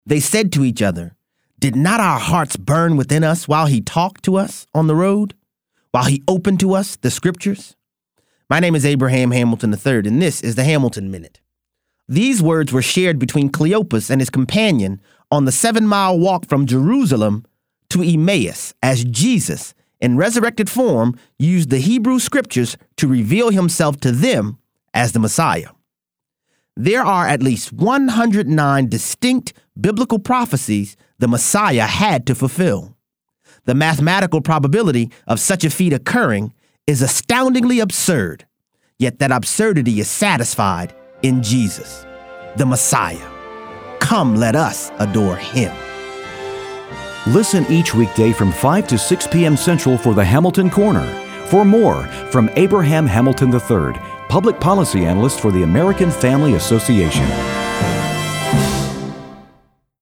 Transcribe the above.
They said to each other, "Did not our hearts burn within us while he talked to us on the road, while he opened to us the scriptures?" My name is Abraham Hamilton III, and this is the Hamilton Minute. These words were shared between Cleopas and his companion on the 7-mile walk from Jerusalem to Emmaus as Jesus, in resurrected form, used the Hebrew scriptures to reveal himself to them as the Messiah. There are at least 109 distinct biblical prophecies the Messiah had to fulfill. The mathematical probability of such a feat occurring is astoundingly absurd, yet that absurdity is satisfied in Jesus, the Messiah. Come, let us adore him. Listen each weekday from 5 to 6 p.m. Central for the Hamilton Corner. For more from Abraham Hamilton III, Public Policy Analyst for the American Family Association.